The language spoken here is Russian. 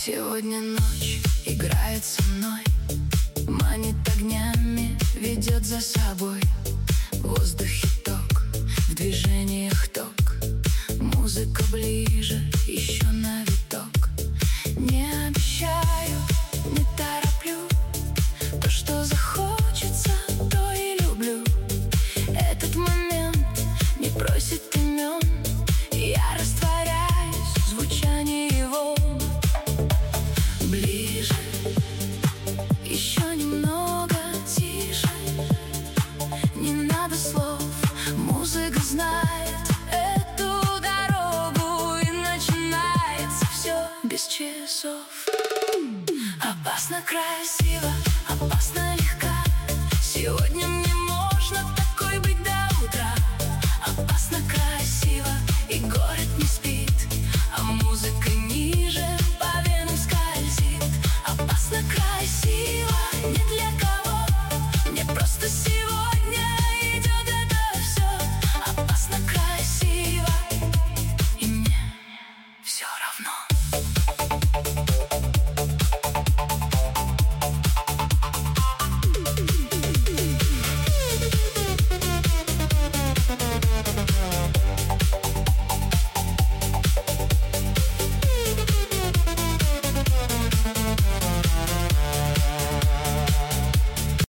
Сегодня ночь играет со мной, манит огнями, ведет за собой. В воздухе ток, в движениях ток, музыка ближе, еще на виток. Не обещаю, не тороплю, то, что захочется, то и люблю. Этот момент не просит имен, я растворяюсь в звучании его. Ближе, еще немного тише, не надо слов, музыка знает эту дорогу, и начинается все без часов. Опасно красиво, опасно легко, сегодня мне